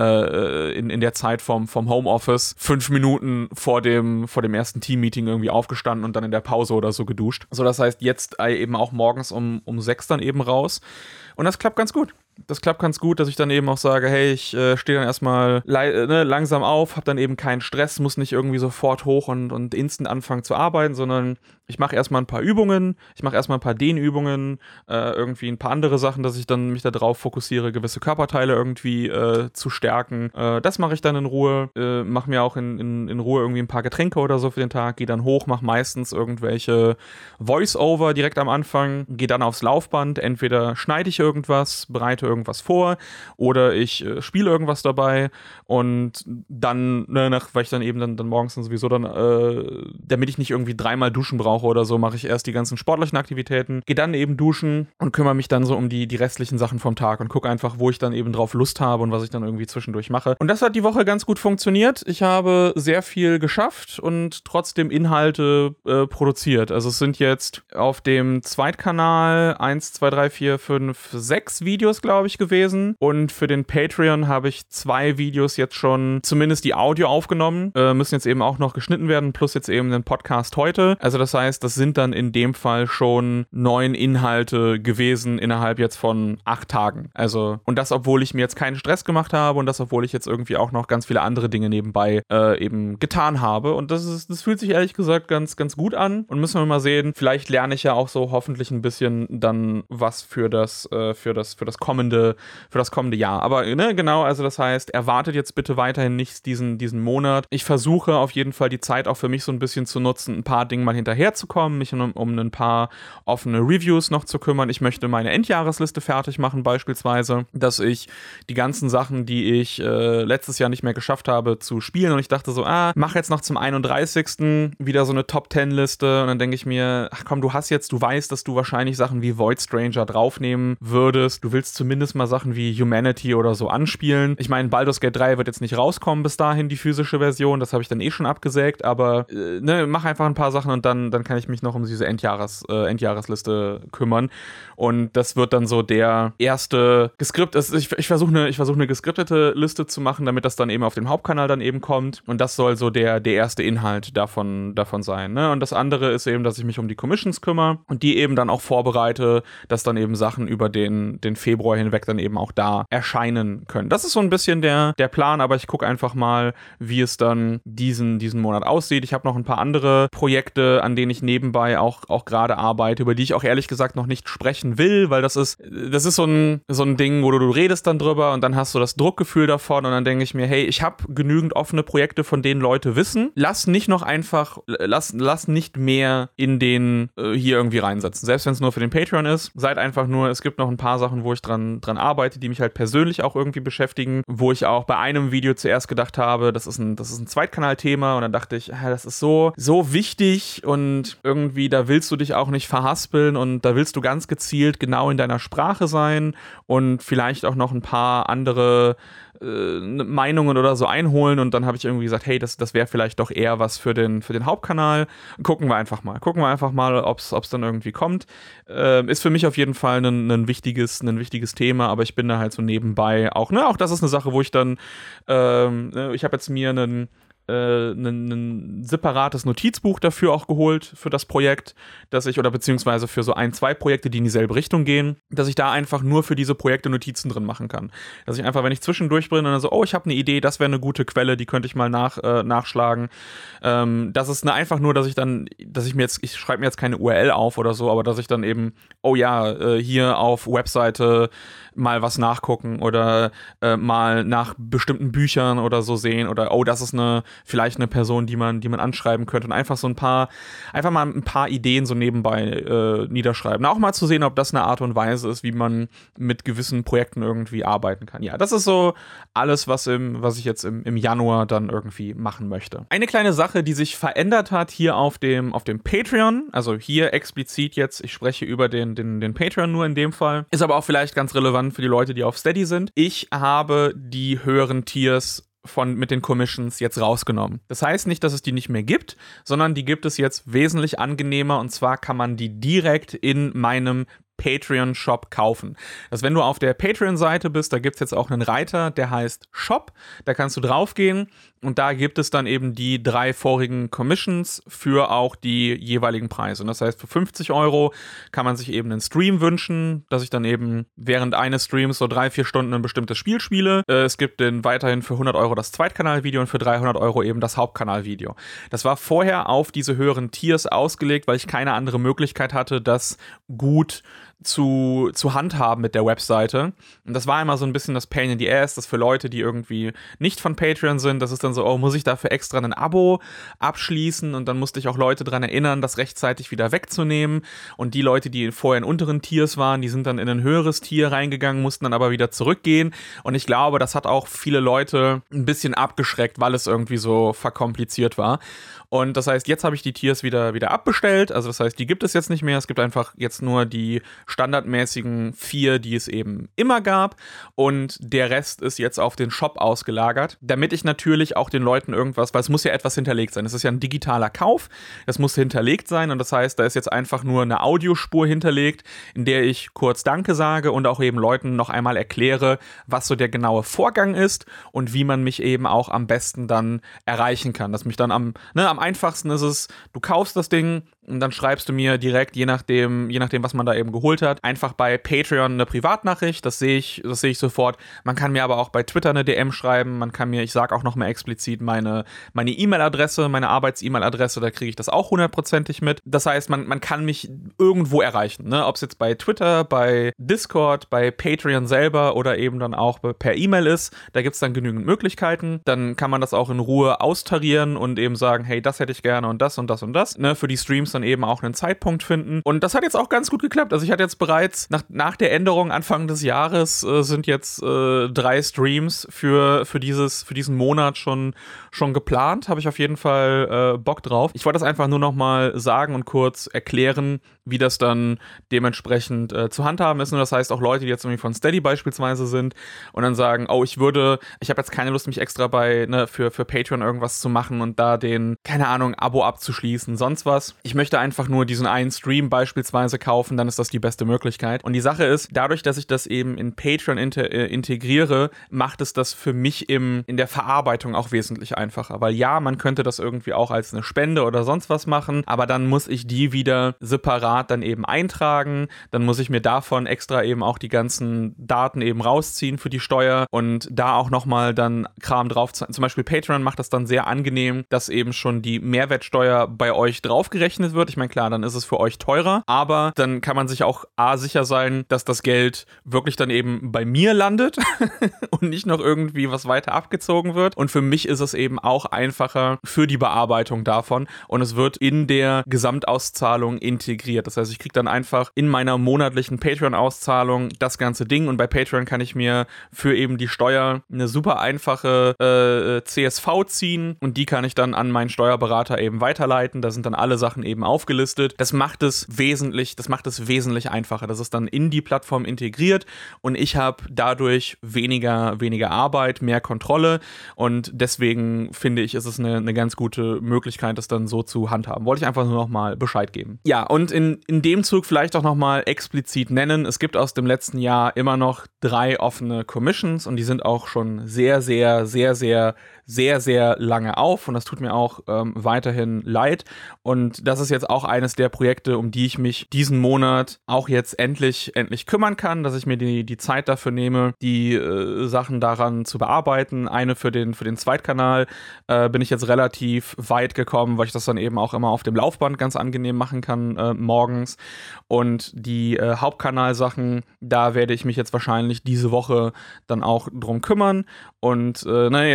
Speaker 1: in der Zeit vom Homeoffice 5 Minuten vor dem ersten Team-Meeting irgendwie aufgestanden und dann in der Pause oder so geduscht. So, das heißt, jetzt eben auch morgens um 6 dann eben raus. Und das klappt ganz gut. Das klappt ganz gut, dass ich dann eben auch sage, hey, ich stehe dann erstmal langsam auf, habe dann eben keinen Stress, muss nicht irgendwie sofort hoch und instant anfangen zu arbeiten, sondern ich mache erstmal ein paar Übungen, ich mache erstmal ein paar Dehnübungen, irgendwie ein paar andere Sachen, dass ich dann mich darauf fokussiere, gewisse Körperteile irgendwie zu stärken. Das mache ich dann in Ruhe, mache mir auch in Ruhe irgendwie ein paar Getränke oder so für den Tag, gehe dann hoch, mache meistens irgendwelche Voice-Over direkt am Anfang, gehe dann aufs Laufband, entweder schneide ich irgendwas, bereite irgendwas vor oder ich spiele irgendwas dabei und dann, weil ich dann eben dann morgens dann sowieso dann, damit ich nicht irgendwie 3-mal duschen brauche oder so, mache ich erst die ganzen sportlichen Aktivitäten, gehe dann eben duschen und kümmere mich dann so um die restlichen Sachen vom Tag und gucke einfach, wo ich dann eben drauf Lust habe und was ich dann irgendwie zwischendurch mache. Und das hat die Woche ganz gut funktioniert. Ich habe sehr viel geschafft und trotzdem Inhalte produziert. Also es sind jetzt auf dem Zweitkanal 1, 2, 3, 4, 5, 6 Videos, glaube ich, gewesen. Und für den Patreon habe ich 2 Videos jetzt schon, zumindest die Audio aufgenommen, müssen jetzt eben auch noch geschnitten werden, plus jetzt eben den Podcast heute. Also das heißt, das sind dann in dem Fall schon 9 Inhalte gewesen innerhalb jetzt von 8 Tagen. Also, und das, obwohl ich mir jetzt keinen Stress gemacht habe und das, obwohl ich jetzt irgendwie auch noch ganz viele andere Dinge nebenbei eben getan habe. Und das fühlt sich ehrlich gesagt ganz, ganz gut an. Und müssen wir mal sehen, vielleicht lerne ich ja auch so hoffentlich ein bisschen dann was für das kommende Jahr. Aber genau, also das heißt, erwartet jetzt bitte weiterhin nicht diesen Monat. Ich versuche auf jeden Fall die Zeit auch für mich so ein bisschen zu nutzen, ein paar Dinge mal hinterherzukommen, mich um ein paar offene Reviews noch zu kümmern. Ich möchte meine Endjahresliste fertig machen beispielsweise, dass ich die ganzen Sachen, die ich letztes Jahr nicht mehr geschafft habe zu spielen und ich dachte so, mach jetzt noch zum 31. wieder so eine Top-10-Liste und dann denke ich mir, ach komm, du weißt, dass du wahrscheinlich Sachen wie Void Stranger draufnehmen würdest. Du willst zumindest mal Sachen wie Humanity oder so anspielen. Ich meine, Baldur's Gate 3 wird jetzt nicht rauskommen bis dahin, die physische Version, das habe ich dann schon abgesägt, aber mach einfach ein paar Sachen und dann kann ich mich noch um diese Endjahresliste kümmern und das wird dann so der erste ich versuche eine geskriptete Liste zu machen, damit das dann eben auf dem Hauptkanal dann eben kommt und das soll so der erste Inhalt davon sein, ne? Und das andere ist eben, dass ich mich um die Commissions kümmere und die eben dann auch vorbereite, dass dann eben Sachen über den Februar hinweg dann eben auch da erscheinen können. Das ist so ein bisschen der Plan, aber ich gucke einfach mal, wie es dann diesen Monat aussieht. Ich habe noch ein paar andere Projekte, an denen ich nebenbei auch gerade arbeite, über die ich auch ehrlich gesagt noch nicht sprechen will, weil das ist so ein Ding, wo du redest dann drüber und dann hast du das Druckgefühl davon und dann denke ich mir, hey, ich habe genügend offene Projekte, von denen Leute wissen. Lass nicht mehr in den hier irgendwie reinsetzen. Selbst wenn es nur für den Patreon ist, seid einfach nur, es gibt noch ein paar Sachen, wo ich dran arbeite, die mich halt persönlich auch irgendwie beschäftigen, wo ich auch bei einem Video zuerst gedacht habe, das ist ein Zweitkanal-Thema und dann dachte ich, das ist so wichtig und irgendwie, da willst du dich auch nicht verhaspeln und da willst du ganz gezielt genau in deiner Sprache sein und vielleicht auch noch ein paar andere Meinungen oder so einholen und dann habe ich irgendwie gesagt, hey, das wäre vielleicht doch eher was für den Hauptkanal. Gucken wir einfach mal, ob es dann irgendwie kommt. Ist für mich auf jeden Fall ein wichtiges Thema, aber ich bin da halt so nebenbei auch das ist eine Sache, wo ich dann ich habe jetzt mir ein separates Notizbuch dafür auch geholt für das Projekt, beziehungsweise für so 1, 2 Projekte, die in dieselbe Richtung gehen, dass ich da einfach nur für diese Projekte Notizen drin machen kann. Dass ich einfach, wenn ich zwischendurch bin, dann so, ich habe eine Idee, das wäre eine gute Quelle, die könnte ich mal nachschlagen. Das ist einfach nur, ich schreibe mir jetzt keine URL auf oder so, aber dass ich dann eben, hier auf Webseite mal was nachgucken oder mal nach bestimmten Büchern oder so sehen oder, das ist vielleicht eine Person, die man anschreiben könnte und einfach mal ein paar Ideen so nebenbei niederschreiben. Auch mal zu sehen, ob das eine Art und Weise ist, wie man mit gewissen Projekten irgendwie arbeiten kann. Ja, das ist so alles, was ich jetzt im Januar dann irgendwie machen möchte. Eine kleine Sache, die sich verändert hat hier auf dem Patreon, also hier explizit jetzt, ich spreche über den Patreon nur in dem Fall, ist aber auch vielleicht ganz relevant für die Leute, die auf Steady sind. Ich habe die höheren Tiers mit den Commissions jetzt rausgenommen. Das heißt nicht, dass es die nicht mehr gibt, sondern die gibt es jetzt wesentlich angenehmer und zwar kann man die direkt in meinem Patreon-Shop kaufen. Also wenn du auf der Patreon-Seite bist, da gibt es jetzt auch einen Reiter, der heißt Shop. Da kannst du draufgehen und da gibt es dann eben die 3 vorigen Commissions für auch die jeweiligen Preise. Und das heißt, für 50 € kann man sich eben einen Stream wünschen, dass ich dann eben während eines Streams so 3-4 Stunden ein bestimmtes Spiel spiele. Es gibt dann weiterhin für 100 € das Zweitkanalvideo und für 300 € eben das Hauptkanalvideo. Das war vorher auf diese höheren Tiers ausgelegt, weil ich keine andere Möglichkeit hatte, das gut zu handhaben mit der Webseite. Und das war immer so ein bisschen das Pain in the Ass, das für Leute, die irgendwie nicht von Patreon sind, das ist dann so, oh, muss ich dafür extra ein Abo abschließen? Und dann musste ich auch Leute daran erinnern, das rechtzeitig wieder wegzunehmen. Und die Leute, die vorher in unteren Tiers waren, die sind dann in ein höheres Tier reingegangen, mussten dann aber wieder zurückgehen. Und ich glaube, das hat auch viele Leute ein bisschen abgeschreckt, weil es irgendwie so verkompliziert war. Und das heißt, jetzt habe ich die Tiers wieder abbestellt. Also das heißt, die gibt es jetzt nicht mehr. Es gibt einfach jetzt nur die standardmäßigen 4, die es eben immer gab. Und der Rest ist jetzt auf den Shop ausgelagert, damit ich natürlich auch den Leuten irgendwas, weil es muss ja etwas hinterlegt sein. Es ist ja ein digitaler Kauf. Das muss hinterlegt sein. Und das heißt, da ist jetzt einfach nur eine Audiospur hinterlegt, in der ich kurz Danke sage und auch eben Leuten noch einmal erkläre, was so der genaue Vorgang ist und wie man mich eben auch am besten dann erreichen kann. Dass mich dann am einfachsten ist es, du kaufst das Ding und dann schreibst du mir direkt, je nachdem, was man da eben geholt hat, einfach bei Patreon eine Privatnachricht, das sehe ich sofort. Man kann mir aber auch bei Twitter eine DM schreiben, ich sage auch nochmal explizit meine E-Mail-Adresse, meine Arbeits-E-Mail-Adresse, da kriege ich das auch 100%ig mit. Das heißt, man kann mich irgendwo erreichen, ne? Ob es jetzt bei Twitter, bei Discord, bei Patreon selber oder eben dann auch per E-Mail ist, da gibt es dann genügend Möglichkeiten. Dann kann man das auch in Ruhe austarieren und eben sagen, hey, das hätte ich gerne und das und das und das. Ne? Für die Streams dann eben auch einen Zeitpunkt finden. Und das hat jetzt auch ganz gut geklappt. Also ich hatte jetzt bereits nach der Änderung Anfang des Jahres sind jetzt 3 Streams für diesen Monat schon geplant. Habe ich auf jeden Fall Bock drauf. Ich wollte das einfach nur noch mal sagen und kurz erklären, wie das dann dementsprechend zu handhaben ist. Und das heißt auch Leute, die jetzt irgendwie von Steady beispielsweise sind und dann sagen, oh, ich habe jetzt keine Lust, mich extra für Patreon irgendwas zu machen und da keine Ahnung, Abo abzuschließen, sonst was. Ich möchte einfach nur diesen einen Stream beispielsweise kaufen, dann ist das die beste Möglichkeit. Und die Sache ist, dadurch, dass ich das eben in Patreon integriere, macht es das für mich in der Verarbeitung auch wesentlich einfacher. Weil ja, man könnte das irgendwie auch als eine Spende oder sonst was machen, aber dann muss ich die wieder separat dann eben eintragen, dann muss ich mir davon extra eben auch die ganzen Daten eben rausziehen für die Steuer und da auch nochmal dann Kram drauf, zum Beispiel Patreon macht das dann sehr angenehm, dass eben schon die Mehrwertsteuer bei euch draufgerechnet wird. Ich meine, klar, dann ist es für euch teurer, aber dann kann man sich auch sicher sein, dass das Geld wirklich dann eben bei mir landet und nicht noch irgendwie was weiter abgezogen wird. Und für mich ist es eben auch einfacher für die Bearbeitung davon und es wird in der Gesamtauszahlung integriert. Das heißt, ich kriege dann einfach in meiner monatlichen Patreon-Auszahlung das ganze Ding und bei Patreon kann ich mir für eben die Steuer eine super einfache CSV ziehen und die kann ich dann an meinen Steuerberater eben weiterleiten. Da sind dann alle Sachen eben aufgelistet. Das macht es wesentlich einfacher. Das ist dann in die Plattform integriert und ich habe dadurch weniger Arbeit, mehr Kontrolle und deswegen finde ich, ist es eine ganz gute Möglichkeit, das dann so zu handhaben. Wollte ich einfach nur noch mal Bescheid geben. Ja, und in dem Zug vielleicht auch noch mal explizit nennen, es gibt aus dem letzten Jahr immer noch 3 offene Commissions und die sind auch schon sehr, sehr, sehr, sehr, sehr, sehr lange auf und das tut mir auch weiterhin leid und das ist jetzt auch eines der Projekte, um die ich mich diesen Monat auch jetzt endlich kümmern kann, dass ich mir die Zeit dafür nehme, die Sachen daran zu bearbeiten. Eine für den Zweitkanal bin ich jetzt relativ weit gekommen, weil ich das dann eben auch immer auf dem Laufband ganz angenehm machen kann morgens und die Hauptkanalsachen, da werde ich mich jetzt wahrscheinlich diese Woche dann auch drum kümmern und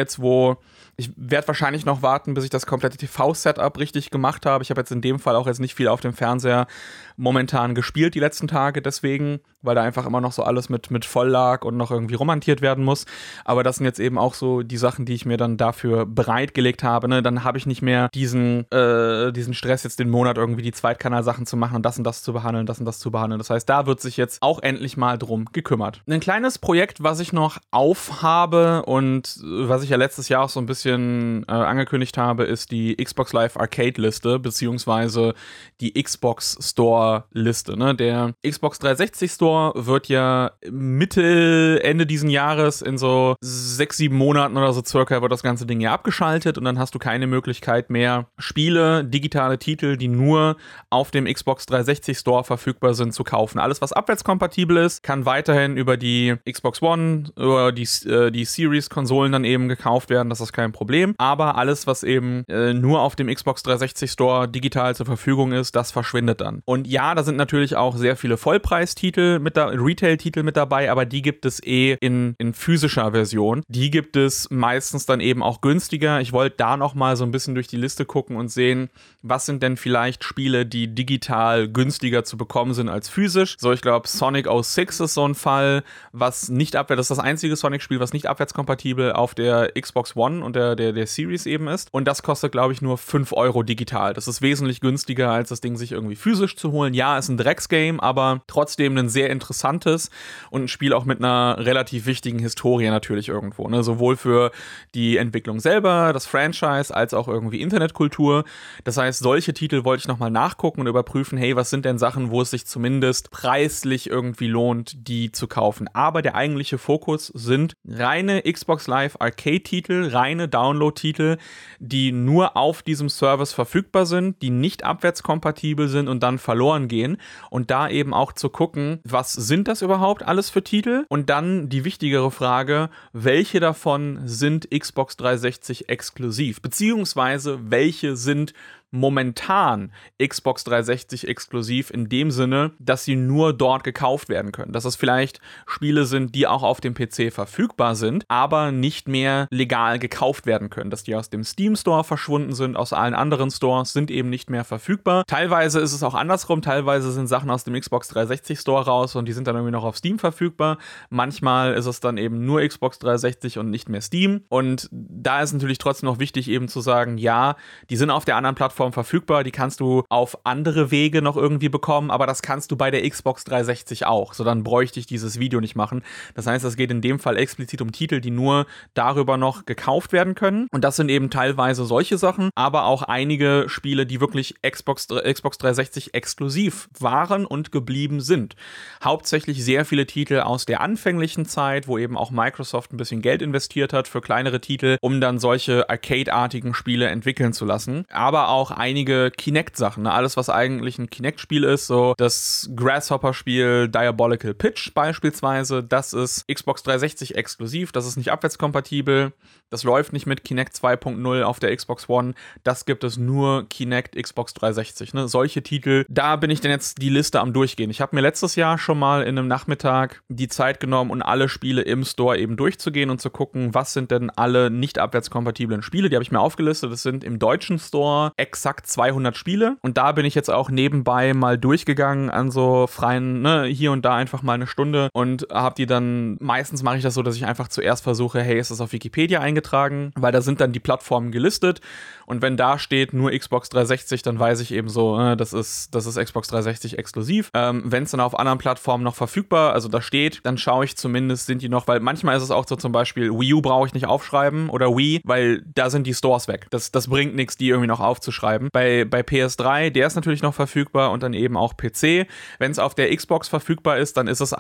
Speaker 1: ich werde wahrscheinlich noch warten, bis ich das komplette TV-Setup richtig gemacht habe. Ich habe jetzt in dem Fall auch nicht viel auf dem Fernseher momentan gespielt die letzten Tage deswegen, weil da einfach immer noch so alles mit voll lag und noch irgendwie romantiert werden muss. Aber das sind jetzt eben auch so die Sachen, die ich mir dann dafür bereitgelegt habe. Ne? Dann habe ich nicht mehr diesen Stress, jetzt den Monat irgendwie die Zweitkanal-Sachen zu machen und das zu behandeln, das und das zu behandeln. Das heißt, da wird sich jetzt auch endlich mal drum gekümmert. Ein kleines Projekt, was ich noch aufhabe und was ich ja letztes Jahr auch so ein bisschen angekündigt habe, ist die Xbox Live Arcade-Liste, beziehungsweise die Xbox Store-Liste. Ne? Der Xbox 360 Store wird ja Ende diesen Jahres in so 6-7 Monaten oder so circa wird das ganze Ding ja abgeschaltet und dann hast du keine Möglichkeit mehr, Spiele, digitale Titel, die nur auf dem Xbox 360 Store verfügbar sind, zu kaufen. Alles, was abwärtskompatibel ist, kann weiterhin über die Xbox One oder die Series-Konsolen dann eben gekauft werden, das ist kein Problem. Aber alles, was eben nur auf dem Xbox 360 Store digital zur Verfügung ist, das verschwindet dann. Und ja, da sind natürlich auch sehr viele Vollpreistitel Retail-Titel mit dabei, aber die gibt es in physischer Version. Die gibt es meistens dann eben auch günstiger. Ich wollte da nochmal so ein bisschen durch die Liste gucken und sehen, was sind denn vielleicht Spiele, die digital günstiger zu bekommen sind als physisch. So, ich glaube, Sonic 06 ist so ein Fall, das ist das einzige Sonic-Spiel, was nicht abwärtskompatibel auf der Xbox One und der Series eben ist. Und das kostet, glaube ich, nur 5 Euro digital. Das ist wesentlich günstiger, als das Ding sich irgendwie physisch zu holen. Ja, ist ein Drecksgame, aber trotzdem ein sehr interessantes und ein Spiel auch mit einer relativ wichtigen Historie natürlich irgendwo. Ne? Sowohl für die Entwicklung selber, das Franchise, als auch irgendwie Internetkultur. Das heißt, solche Titel wollte ich nochmal nachgucken und überprüfen, hey, was sind denn Sachen, wo es sich zumindest preislich irgendwie lohnt, die zu kaufen. Aber der eigentliche Fokus sind reine Xbox Live Arcade-Titel, reine Download-Titel, die nur auf diesem Service verfügbar sind, die nicht abwärtskompatibel sind und dann verloren gehen. Und da eben auch zu gucken, was sind das überhaupt alles für Titel? Und dann die wichtigere Frage, welche davon sind Xbox 360 exklusiv? Beziehungsweise welche sind momentan Xbox 360 exklusiv in dem Sinne, dass sie nur dort gekauft werden können. Dass es vielleicht Spiele sind, die auch auf dem PC verfügbar sind, aber nicht mehr legal gekauft werden können. Dass die aus dem Steam Store verschwunden sind, aus allen anderen Stores, sind eben nicht mehr verfügbar. Teilweise ist es auch andersrum, teilweise sind Sachen aus dem Xbox 360 Store raus und die sind dann irgendwie noch auf Steam verfügbar. Manchmal ist es dann eben nur Xbox 360 und nicht mehr Steam. Und da ist natürlich trotzdem noch wichtig eben zu sagen, ja, die sind auf der anderen Plattform verfügbar, die kannst du auf andere Wege noch irgendwie bekommen, aber das kannst du bei der Xbox 360 auch. So, dann bräuchte ich dieses Video nicht machen. Das heißt, es geht in dem Fall explizit um Titel, die nur darüber noch gekauft werden können. Und das sind eben teilweise solche Sachen, aber auch einige Spiele, die wirklich Xbox 360 exklusiv waren und geblieben sind. Hauptsächlich sehr viele Titel aus der anfänglichen Zeit, wo eben auch Microsoft ein bisschen Geld investiert hat für kleinere Titel, um dann solche Arcade-artigen Spiele entwickeln zu lassen. Aber auch einige Kinect-Sachen, ne? Alles, was eigentlich ein Kinect-Spiel ist, so das Grasshopper-Spiel Diabolical Pitch beispielsweise, das ist Xbox 360 exklusiv, das ist nicht abwärtskompatibel, das läuft nicht mit Kinect 2.0 auf der Xbox One, das gibt es nur Kinect Xbox 360, ne? Solche Titel, da bin ich denn jetzt die Liste am Durchgehen. Ich habe mir letztes Jahr schon mal in einem Nachmittag die Zeit genommen, um alle Spiele im Store eben durchzugehen und zu gucken, was sind denn alle nicht abwärtskompatiblen Spiele, die habe ich mir aufgelistet, das sind im deutschen Store exakt 200 Spiele und da bin ich jetzt auch nebenbei mal durchgegangen an so freien, ne, hier und da einfach mal eine Stunde und habe die dann, meistens mache ich das so, dass ich einfach zuerst versuche, hey, ist das auf Wikipedia eingetragen, weil da sind dann die Plattformen gelistet und wenn da steht nur Xbox 360, dann weiß ich eben so, das ist Xbox 360 exklusiv. Wenn es dann auf anderen Plattformen noch verfügbar, also da steht, dann schaue ich zumindest, sind die noch, weil manchmal ist es auch so zum Beispiel, Wii U brauche ich nicht aufschreiben oder Wii, weil da sind die Stores weg. Das bringt nichts, die irgendwie noch aufzuschreiben. Bei PS3, der ist natürlich noch verfügbar und dann eben auch PC. Wenn es auf der Xbox verfügbar ist, dann ist es zu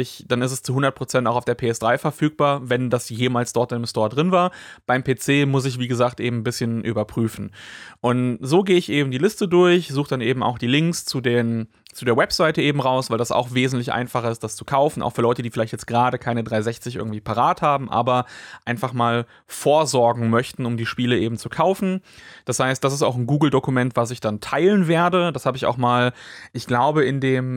Speaker 1: 100% auch auf der PS3 verfügbar, wenn das jemals dort im Store drin war. Beim PC muss ich, wie gesagt, eben ein bisschen überprüfen. Und so gehe ich eben die Liste durch, suche dann eben auch die Links zu der Webseite eben raus, weil das auch wesentlich einfacher ist, das zu kaufen, auch für Leute, die vielleicht jetzt gerade keine 360 irgendwie parat haben, aber einfach mal vorsorgen möchten, um die Spiele eben zu kaufen. Das heißt, das ist auch ein Google-Dokument, was ich dann teilen werde. Das habe ich auch mal, ich glaube, in dem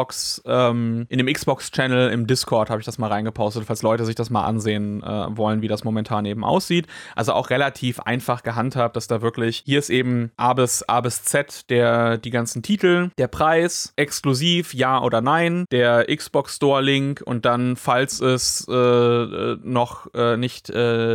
Speaker 1: Xbox-Channel im Discord habe ich das mal reingepostet, falls Leute sich das mal ansehen wollen, wie das momentan eben aussieht. Also auch relativ einfach gehandhabt, dass da wirklich, hier ist eben A bis Z die ganzen Titel, der Preis, es exklusiv, ja oder nein, der Xbox Store Link und dann, falls es noch nicht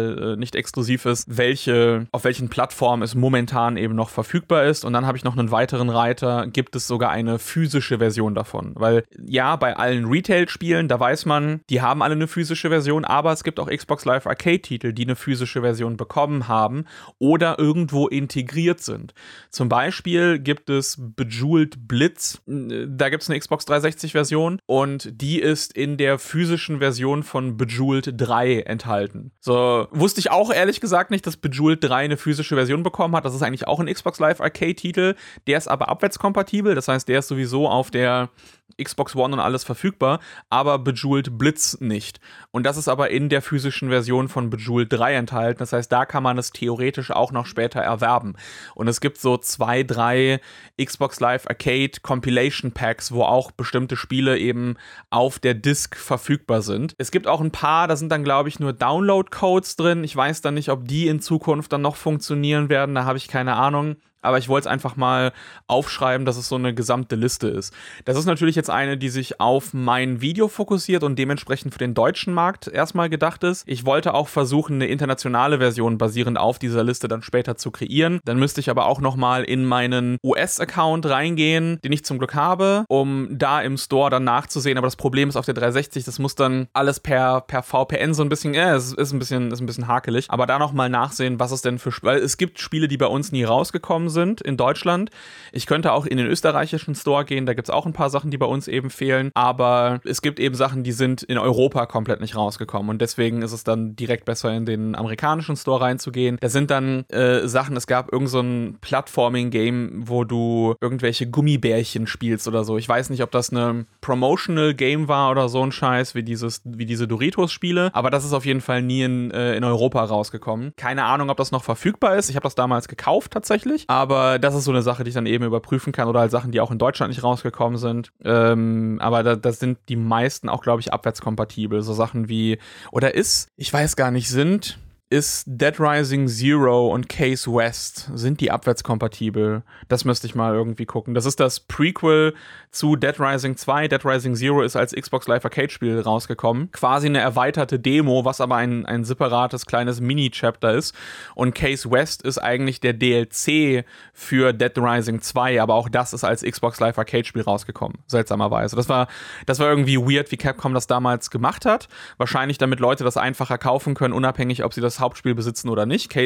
Speaker 1: exklusiv ist, auf welchen Plattformen es momentan eben noch verfügbar ist. Und dann habe ich noch einen weiteren Reiter, gibt es sogar eine physische Version davon. Weil ja, bei allen Retail-Spielen, da weiß man, die haben alle eine physische Version, aber es gibt auch Xbox Live Arcade-Titel, die eine physische Version bekommen haben oder irgendwo integriert sind. Zum Beispiel gibt es Bejeweled Blitz, da gibt es eine Xbox 360-Version und die ist in der physischen Version von Bejeweled 3 enthalten. So, wusste ich auch ehrlich gesagt nicht, dass Bejeweled 3 eine physische Version bekommen hat. Das ist eigentlich auch ein Xbox Live Arcade-Titel, der ist aber abwärtskompatibel, das heißt, der ist sowieso auf der Xbox One und alles verfügbar, aber Bejeweled Blitz nicht. Und das ist aber in der physischen Version von Bejeweled 3 enthalten. Das heißt, da kann man es theoretisch auch noch später erwerben. Und es gibt so 2, 3 Xbox Live Arcade Compilation Packs, wo auch bestimmte Spiele eben auf der Disc verfügbar sind. Es gibt auch ein paar, da sind dann, glaube ich, nur Download-Codes drin. Ich weiß dann nicht, ob die in Zukunft dann noch funktionieren werden. Da habe ich keine Ahnung. Aber ich wollte es einfach mal aufschreiben, dass es so eine gesamte Liste ist. Das ist natürlich jetzt eine, die sich auf mein Video fokussiert und dementsprechend für den deutschen Markt erstmal gedacht ist. Ich wollte auch versuchen, eine internationale Version basierend auf dieser Liste dann später zu kreieren. Dann müsste ich aber auch nochmal in meinen US-Account reingehen, den ich zum Glück habe, um da im Store dann nachzusehen. Aber das Problem ist auf der 360, das muss dann alles per VPN so ein bisschen, es ist ein bisschen hakelig. Aber da nochmal nachsehen, was es denn für Spiele, weil es gibt Spiele, die bei uns nie rausgekommen sind in Deutschland. Ich könnte auch in den österreichischen Store gehen, da gibt es auch ein paar Sachen, die bei uns eben fehlen, aber es gibt eben Sachen, die sind in Europa komplett nicht rausgekommen und deswegen ist es dann direkt besser, in den amerikanischen Store reinzugehen. Da sind dann Sachen, es gab irgend so ein Plattforming-Game, wo du irgendwelche Gummibärchen spielst oder so. Ich weiß nicht, ob das eine Promotional-Game war oder so ein Scheiß, wie diese Doritos-Spiele, aber das ist auf jeden Fall nie in Europa rausgekommen. Keine Ahnung, ob das noch verfügbar ist. Ich habe das damals gekauft tatsächlich, aber das ist so eine Sache, die ich dann eben überprüfen kann oder halt Sachen, die auch in Deutschland nicht rausgekommen sind. Aber da sind die meisten auch, glaube ich, abwärtskompatibel. So Sachen wie, ich weiß gar nicht, ist Dead Rising Zero und Case West, sind die abwärtskompatibel? Das müsste ich mal irgendwie gucken. Das ist das Prequel zu Dead Rising 2. Dead Rising Zero ist als Xbox Live Arcade-Spiel rausgekommen. Quasi eine erweiterte Demo, was aber ein separates kleines Mini-Chapter ist. Und Case West ist eigentlich der DLC für Dead Rising 2, aber auch das ist als Xbox Live Arcade-Spiel rausgekommen, seltsamerweise. Das war irgendwie weird, wie Capcom das damals gemacht hat. Wahrscheinlich, damit Leute das einfacher kaufen können, unabhängig, ob sie das Hauptspiel besitzen oder nicht.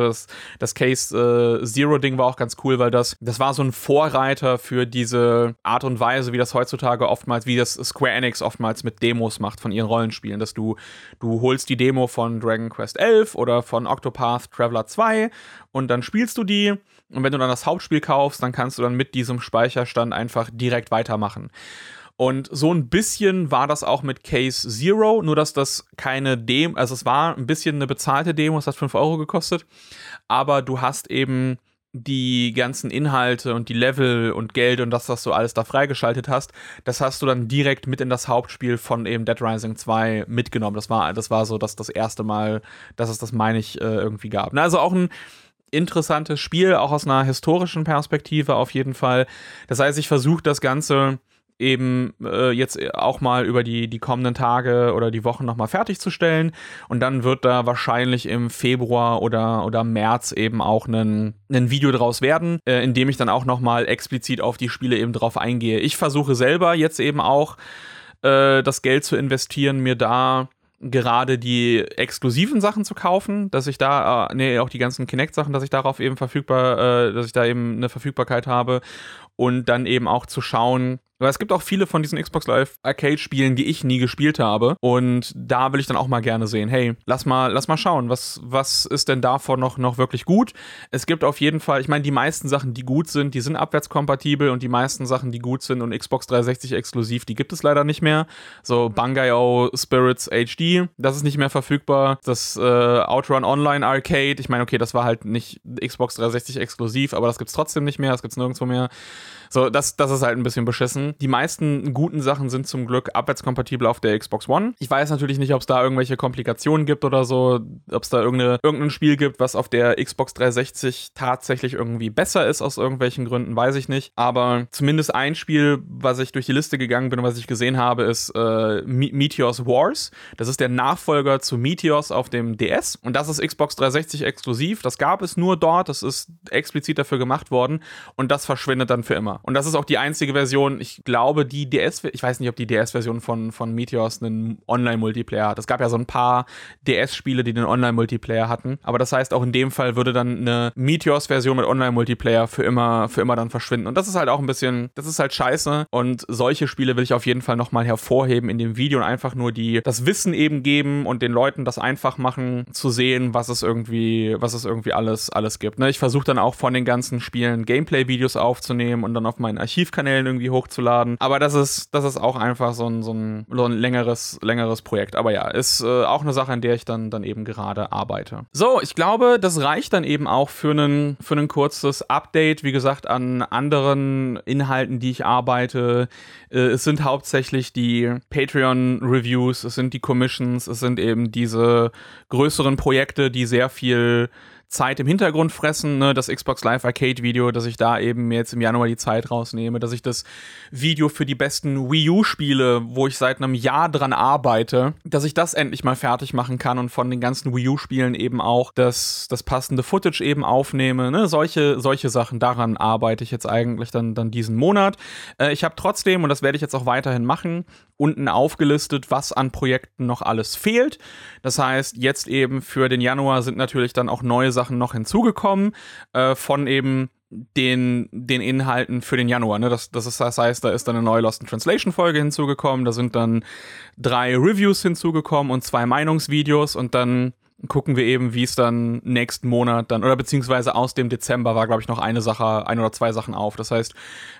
Speaker 1: Das Case Zero-Ding war auch ganz cool, weil das war so ein Vorreiter für diese Art und Weise, wie das heutzutage oftmals, wie das Square Enix oftmals mit Demos macht von ihren Rollenspielen, dass du holst die Demo von Dragon Quest 11 oder von Octopath Traveler 2 und dann spielst du die und wenn du dann das Hauptspiel kaufst, dann kannst du dann mit diesem Speicherstand einfach direkt weitermachen. Und so ein bisschen war das auch mit Case Zero, nur dass das keine Demo, also es war ein bisschen eine bezahlte Demo, es hat 5 Euro gekostet, aber du hast eben die ganzen Inhalte und die Level und Geld und das du alles da freigeschaltet hast, das hast du dann direkt mit in das Hauptspiel von eben Dead Rising 2 mitgenommen. Das war so das erste Mal, dass es das, meine ich, irgendwie gab. Also auch ein interessantes Spiel, auch aus einer historischen Perspektive auf jeden Fall. Das heißt, ich versuche das Ganze eben jetzt auch mal über die kommenden Tage oder die Wochen nochmal fertigzustellen und dann wird da wahrscheinlich im Februar oder März eben auch ein Video draus werden, in dem ich dann auch nochmal explizit auf die Spiele eben drauf eingehe. Ich versuche selber jetzt eben auch das Geld zu investieren, mir da gerade die exklusiven Sachen zu kaufen, dass ich da, auch die ganzen Kinect-Sachen, dass ich darauf eben dass ich da eben eine Verfügbarkeit habe und dann eben auch zu schauen, weil es gibt auch viele von diesen Xbox Live Arcade-Spielen, die ich nie gespielt habe. Und da will ich dann auch mal gerne sehen, hey, lass mal schauen, was ist denn davon noch wirklich gut? Es gibt auf jeden Fall, ich meine, die meisten Sachen, die gut sind, die sind abwärtskompatibel und die meisten Sachen, die gut sind und Xbox 360 exklusiv, die gibt es leider nicht mehr. So Bangai-O Spirits HD, das ist nicht mehr verfügbar. Das Outrun Online Arcade, ich meine, okay, das war halt nicht Xbox 360 exklusiv, aber das gibt's trotzdem nicht mehr, das gibt's nirgendwo mehr. So, das ist halt ein bisschen beschissen. Die meisten guten Sachen sind zum Glück abwärtskompatibel auf der Xbox One. Ich weiß natürlich nicht, ob es da irgendwelche Komplikationen gibt oder so, ob es da irgendein Spiel gibt, was auf der Xbox 360 tatsächlich irgendwie besser ist aus irgendwelchen Gründen, weiß ich nicht. Aber zumindest ein Spiel, was ich durch die Liste gegangen bin und was ich gesehen habe, ist Meteor's Wars. Das ist der Nachfolger zu Meteors auf dem DS und das ist Xbox 360 exklusiv. Das gab es nur dort, das ist explizit dafür gemacht worden und das verschwindet dann für immer. Und das ist auch die einzige Version, ich glaube, ich weiß nicht, ob die DS-Version von Meteors einen Online-Multiplayer hat. Es gab ja so ein paar DS-Spiele, die einen Online-Multiplayer hatten, aber das heißt, auch in dem Fall würde dann eine Meteors-Version mit Online-Multiplayer für immer dann verschwinden. Und das ist halt auch ein bisschen, das ist halt scheiße und solche Spiele will ich auf jeden Fall nochmal hervorheben in dem Video und einfach nur das Wissen eben geben und den Leuten das einfach machen, zu sehen, was es irgendwie alles gibt. Ne? Ich versuche dann auch von den ganzen Spielen Gameplay-Videos aufzunehmen und dann auf meinen Archivkanälen irgendwie hochzuladen. Aber das ist auch einfach so ein längeres Projekt. Aber ja, ist auch eine Sache, an der ich dann eben gerade arbeite. So, ich glaube, das reicht dann eben auch für ein kurzes Update, wie gesagt, an anderen Inhalten, die ich arbeite. Es sind hauptsächlich die Patreon-Reviews, es sind die Commissions, es sind eben diese größeren Projekte, die sehr viel Zeit im Hintergrund fressen, ne? Das Xbox Live Arcade Video, dass ich da eben jetzt im Januar die Zeit rausnehme, dass ich das Video für die besten Wii U Spiele, wo ich seit einem Jahr dran arbeite, dass ich das endlich mal fertig machen kann und von den ganzen Wii U Spielen eben auch das passende Footage eben aufnehme, ne? Solche Sachen, daran arbeite ich jetzt eigentlich dann diesen Monat. Ich habe trotzdem, und das werde ich jetzt auch weiterhin machen, unten aufgelistet, was an Projekten noch alles fehlt. Das heißt, jetzt eben für den Januar sind natürlich dann auch neue Sachen noch hinzugekommen, von eben den Inhalten für den Januar. Ne? Das heißt, da ist dann eine neue Lost in Translation Folge hinzugekommen, da sind dann 3 Reviews hinzugekommen und 2 Meinungsvideos und dann gucken wir eben, wie es dann nächsten Monat dann, oder beziehungsweise aus dem Dezember war, glaube ich, noch eine oder 2 Sachen auf. Das heißt,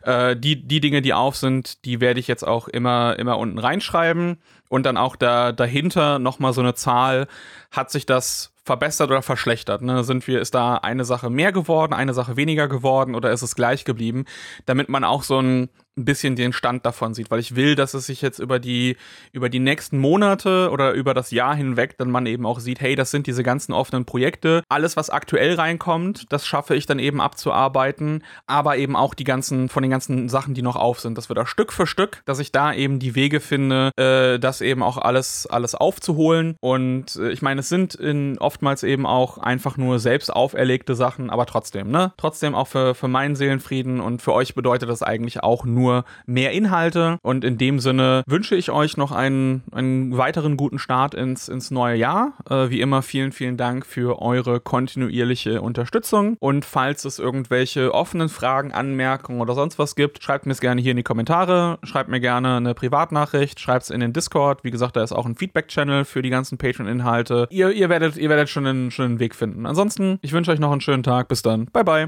Speaker 1: die Dinge, die auf sind, die werde ich jetzt auch immer unten reinschreiben und dann auch dahinter nochmal so eine Zahl, hat sich das verbessert oder verschlechtert, ne? Ist da eine Sache mehr geworden, eine Sache weniger geworden oder ist es gleich geblieben, damit man auch so ein bisschen den Stand davon sieht, weil ich will, dass es sich jetzt über die nächsten Monate oder über das Jahr hinweg dann man eben auch sieht, hey, das sind diese ganzen offenen Projekte, alles, was aktuell reinkommt, das schaffe ich dann eben abzuarbeiten, aber eben auch von den ganzen Sachen, die noch auf sind, dass wir da Stück für Stück, dass ich da eben die Wege finde, das eben auch alles aufzuholen und ich meine, es sind oftmals eben auch einfach nur selbst auferlegte Sachen, aber trotzdem, ne? Trotzdem auch für meinen Seelenfrieden und für euch bedeutet das eigentlich auch nur mehr Inhalte und in dem Sinne wünsche ich euch noch einen weiteren guten Start ins neue Jahr. Wie immer vielen, vielen Dank für eure kontinuierliche Unterstützung und falls es irgendwelche offenen Fragen, Anmerkungen oder sonst was gibt, schreibt mir es gerne hier in die Kommentare, schreibt mir gerne eine Privatnachricht, schreibt es in den Discord. Wie gesagt, da ist auch ein Feedback-Channel für die ganzen Patreon-Inhalte. Ihr werdet schon einen Weg finden. Ansonsten, ich wünsche euch noch einen schönen Tag. Bis dann. Bye, bye.